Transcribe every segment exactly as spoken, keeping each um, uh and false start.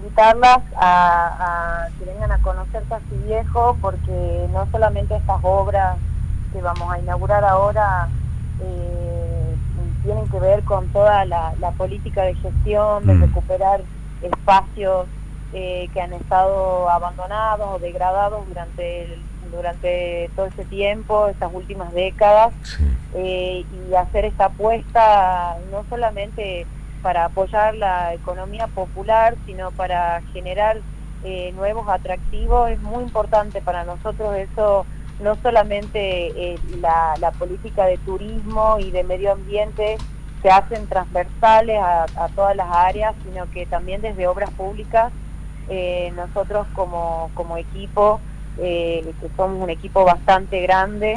invitarlas a, a que vengan a conocer Casi Viejo, porque no solamente estas obras que vamos a inaugurar ahora eh, tienen que ver con toda la, la política de gestión, de recuperar espacios eh, que han estado abandonados o degradados durante, el, durante todo ese tiempo, estas últimas décadas, sí. eh, y hacer esta apuesta no solamente para apoyar la economía popular, sino para generar eh, nuevos atractivos. Es muy importante para nosotros eso, no solamente eh, la, la política de turismo y de medio ambiente se hacen transversales a, a todas las áreas, sino que también desde obras públicas, eh, nosotros como, como equipo, eh, que somos un equipo bastante grande,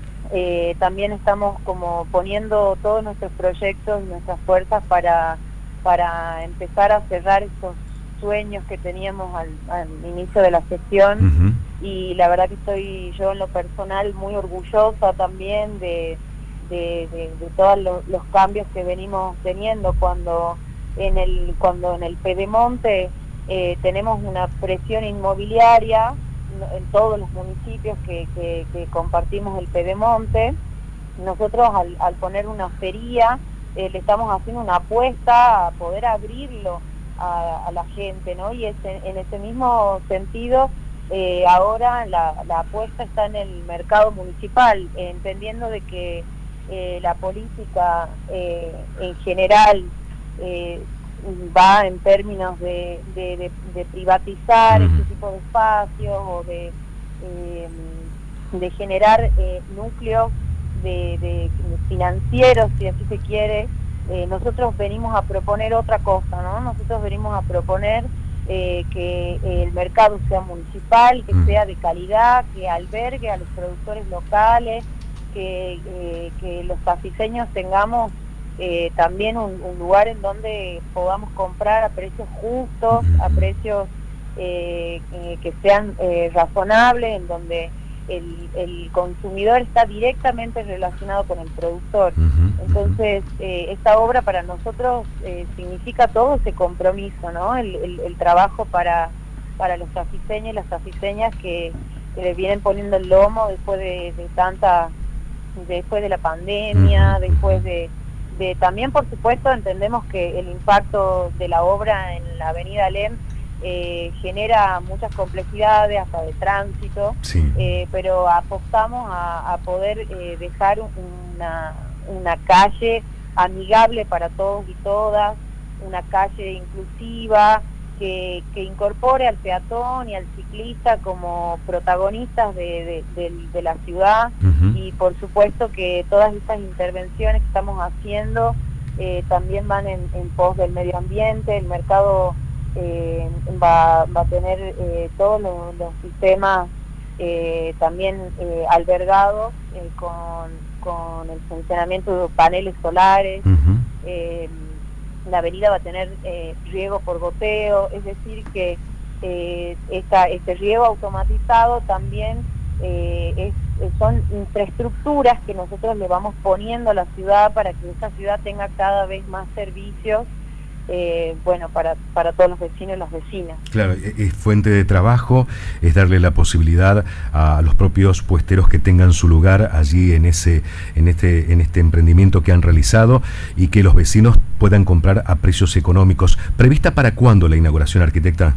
eh, también estamos como poniendo todos nuestros proyectos y nuestras fuerzas para, para empezar a cerrar estos sueños que teníamos al, al inicio de la gestión. Uh-huh. Y la verdad que estoy yo en lo personal muy orgullosa también de, de, de, de todos los, los cambios que venimos teniendo cuando en el, cuando en el Pedemonte eh, tenemos una presión inmobiliaria en todos los municipios que, que, que compartimos el Pedemonte. Nosotros al, al poner una feria eh, le estamos haciendo una apuesta a poder abrirlo a, a la gente, ¿no? Y ese, en ese mismo sentido, eh, ahora la, la apuesta está en el mercado municipal, eh, entendiendo de que eh, la política eh, en general eh, va en términos de, de, de, de privatizar este tipo de espacios o de, eh, de generar eh, núcleos de, de financieros, si así se quiere. Eh, nosotros venimos a proponer otra cosa, ¿no? Nosotros venimos a proponer eh, que el mercado sea municipal, que sea de calidad, que albergue a los productores locales, que, eh, que los tafiseños tengamos Eh, también un, un lugar en donde podamos comprar a precios justos, a precios eh, eh, que sean eh, razonables, en donde el, el consumidor está directamente relacionado con el productor. Entonces, eh, esta obra para nosotros eh, significa todo ese compromiso, ¿no? El, el, el trabajo para, para los tafiseños y las tafiseñas que, que les vienen poniendo el lomo después de, de tanta, después de la pandemia, después de De, también, por supuesto, entendemos que el impacto de la obra en la avenida Alem eh, genera muchas complejidades, hasta de tránsito, sí. eh, pero apostamos a, a poder eh, dejar una, una calle amigable para todos y todas, una calle inclusiva, que, que incorpore al peatón y al ciclista como protagonistas de, de, de, de la ciudad. Uh-huh. Y por supuesto que todas estas intervenciones que estamos haciendo eh, también van en, en pos del medio ambiente. El mercado eh, va, va a tener eh, todos los, los sistemas eh, también eh, albergados eh, con, con el funcionamiento de paneles solares. Uh-huh. eh, La avenida va a tener eh, riego por goteo, es decir que eh, esta, este riego automatizado también eh, es, son infraestructuras que nosotros le vamos poniendo a la ciudad para que esta ciudad tenga cada vez más servicios, eh, bueno, para, para todos los vecinos y las vecinas. Claro, es fuente de trabajo, es darle la posibilidad a los propios puesteros que tengan su lugar allí en ese, en este, en este emprendimiento que han realizado y que los vecinos puedan comprar a precios económicos. ¿Prevista para cuándo la inauguración, arquitecta?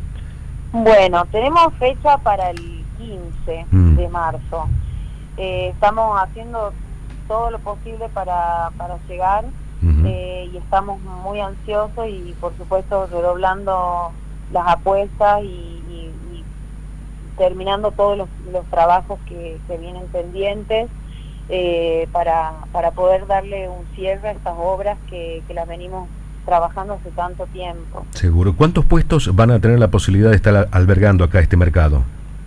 Bueno, tenemos fecha para el quince mm. de marzo. Eh, estamos haciendo todo lo posible para, para llegar. Uh-huh. eh, y estamos muy ansiosos y por supuesto redoblando las apuestas y, y, y terminando todos los, los trabajos que, que vienen pendientes eh, para, para poder darle un cierre a estas obras que, que las venimos trabajando hace tanto tiempo. Seguro. ¿Cuántos puestos van a tener la posibilidad de estar albergando acá este mercado?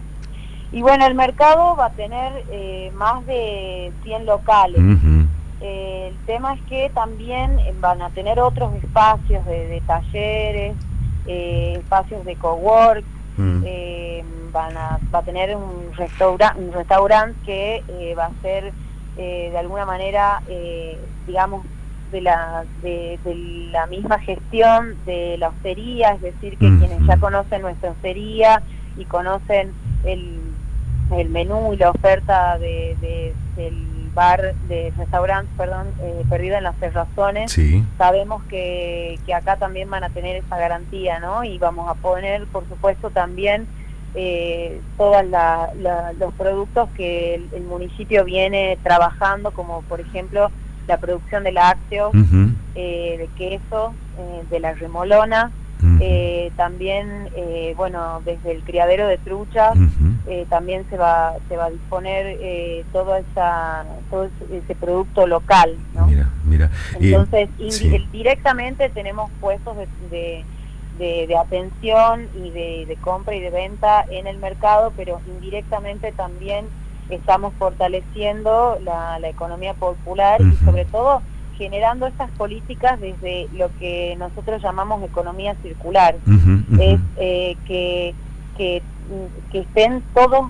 Y bueno, el mercado va a tener eh, más de cien locales. Uh-huh. Eh, el tema es que también van a tener otros espacios de, de talleres, eh, espacios de cowork, mm. eh, van a, va a tener un restaurante un restaurante que eh, va a ser eh, de alguna manera, eh, digamos, de la de, de la misma gestión de la hostería, es decir, que Mm. quienes ya conocen nuestra hostería y conocen el, el menú y la oferta de, de, del bar, de restaurante, perdón, eh, Perdido en las Cerrazones, Sí. sabemos que, que acá también van a tener esa garantía, ¿no? Y vamos a poner, por supuesto, también eh, todos la, la, los productos que el, el municipio viene trabajando, como por ejemplo la producción de lácteos, Uh-huh. eh, de queso, eh, de la remolona, Uh-huh. eh, también, eh, bueno, desde el criadero de truchas, Uh-huh. eh, también se va se va a disponer eh, todo, esa, todo ese producto local, ¿no? Mira, mira. Entonces, eh, indi sí. directamente tenemos puestos de, de, de, de atención y de, de compra y de venta en el mercado, pero indirectamente también estamos fortaleciendo la, la economía popular Uh-huh. y sobre todo generando estas políticas desde lo que nosotros llamamos economía circular. Uh-huh. Uh-huh. Es eh, que, que, que estén todos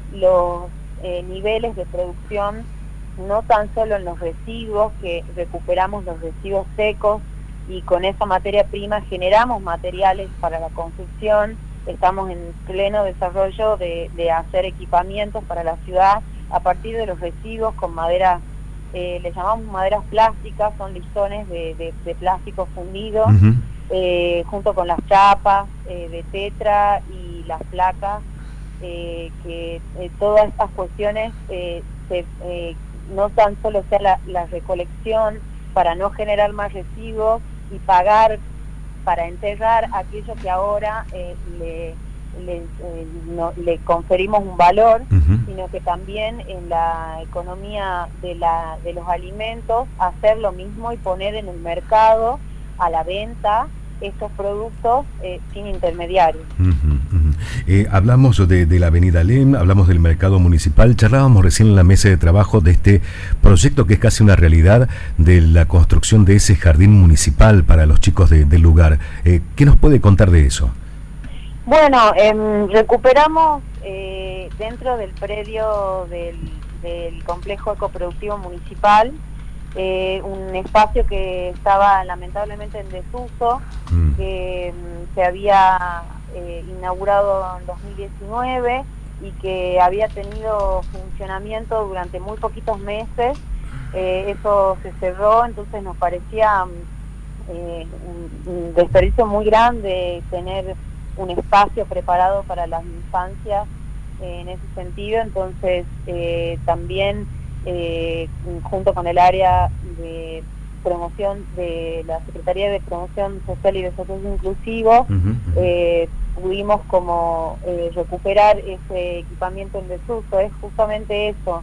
los eh, niveles de producción, no tan solo en los residuos, que recuperamos los residuos secos y con esa materia prima generamos materiales para la construcción. Estamos en pleno desarrollo de, de hacer equipamientos para la ciudad a partir de los residuos con madera, eh, le llamamos maderas plásticas, son listones de, de, de plástico fundido, Uh-huh. eh, junto con las chapas eh, de tetra y las placas, eh, que eh, todas estas cuestiones eh, se, eh, no tan solo sea la, la recolección para no generar más residuos y pagar para enterrar aquello que ahora eh, le, le, eh, no, le conferimos un valor, Uh-huh. sino que también en la economía de, la, de los alimentos hacer lo mismo y poner en el mercado a la venta estos productos eh, sin intermediarios. Uh-huh, uh-huh. Eh, hablamos de, de la avenida Alem, hablamos del mercado municipal, charlábamos recién en la mesa de trabajo de este proyecto que es casi una realidad de la construcción de ese jardín municipal para los chicos de, del lugar. Eh, ¿Qué nos puede contar de eso? Bueno, eh, recuperamos eh, dentro del predio del, del complejo ecoproductivo municipal eh, un espacio que estaba lamentablemente en desuso, Mm. que mm, se había eh, inaugurado en dos mil diecinueve y que había tenido funcionamiento durante muy poquitos meses. Eh, eso se cerró, entonces nos parecía eh, un, un desperdicio muy grande tener un espacio preparado para las infancias eh, en ese sentido. Entonces eh, también eh, junto con el área de promoción de la Secretaría de Promoción Social y Desarrollo Inclusivo, Uh-huh, uh-huh. eh, pudimos como eh, recuperar ese equipamiento en desuso. Es justamente eso,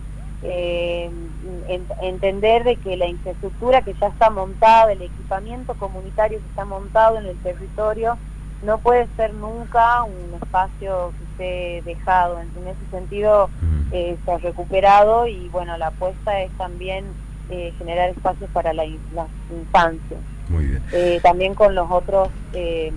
eh, en, entender de que la infraestructura que ya está montada, el equipamiento comunitario que está montado en el territorio, no puede ser nunca un espacio que esté dejado. En, en ese sentido Uh-huh. eh, se ha recuperado y bueno, la apuesta es también eh, generar espacios para la, las infancias. Muy bien. Eh, también con los otros, eh,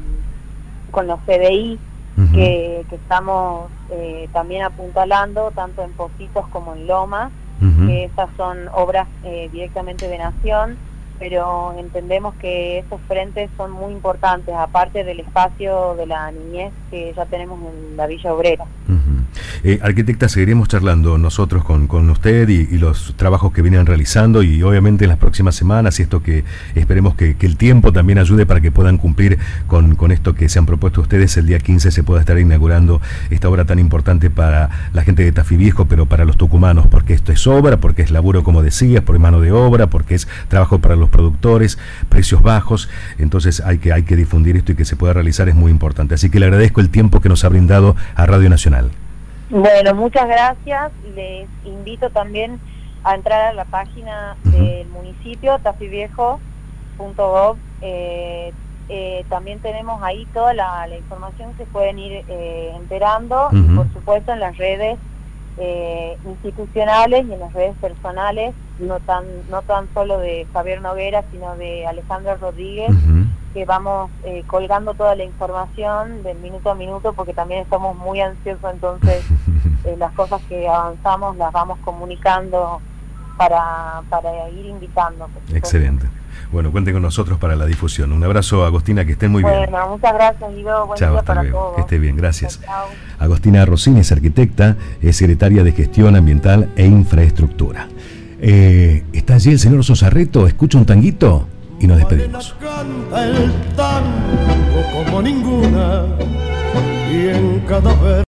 con los C D I Uh-huh. que, que estamos eh, también apuntalando, tanto en Pocitos como en Lomas, Uh-huh. que estas son obras eh, directamente de Nación, pero entendemos que esos frentes son muy importantes, aparte del espacio de la niñez que ya tenemos en la Villa Obrera. Uh-huh. Eh, arquitecta, seguiremos charlando nosotros con, con usted y, y los trabajos que vienen realizando y obviamente en las próximas semanas, y esto que esperemos que, que el tiempo también ayude para que puedan cumplir con, con esto que se han propuesto ustedes. El día quince se pueda estar inaugurando esta obra tan importante para la gente de Tafí Viejo, pero para los tucumanos, porque esto es obra, porque es laburo, como decías, por mano de obra, porque es trabajo para los productores, precios bajos. Entonces hay que, hay que difundir esto y que se pueda realizar, es muy importante. Así que le agradezco el tiempo que nos ha brindado a Radio Nacional. Bueno, muchas gracias. Les invito también a entrar a la página Uh-huh. del municipio, tafiviejo punto gov. Eh, eh, también tenemos ahí toda la, la información que se pueden ir eh, enterando, Uh-huh. y por supuesto en las redes eh, institucionales y en las redes personales, no tan, no tan solo de Javier Noguera, sino de Alejandra Rodríguez, Uh-huh. que vamos eh, colgando toda la información del minuto a minuto, porque también estamos muy ansiosos, entonces eh, las cosas que avanzamos las vamos comunicando para, para ir invitando. Excelente. Bueno, cuenten con nosotros para la difusión. Un abrazo, Agostina, que estén muy bueno, bien. Bueno, muchas gracias, Guido. Buen Chao, día hasta para luego. todos. Que esté bien, gracias. Chao, chao. Agostina Rossini es arquitecta, es secretaria de Gestión Ambiental e Infraestructura. Eh, ¿Está allí el señor Sosarreto? Escucha un tanguito y nos despedimos. Canta el tango como ninguna y en cada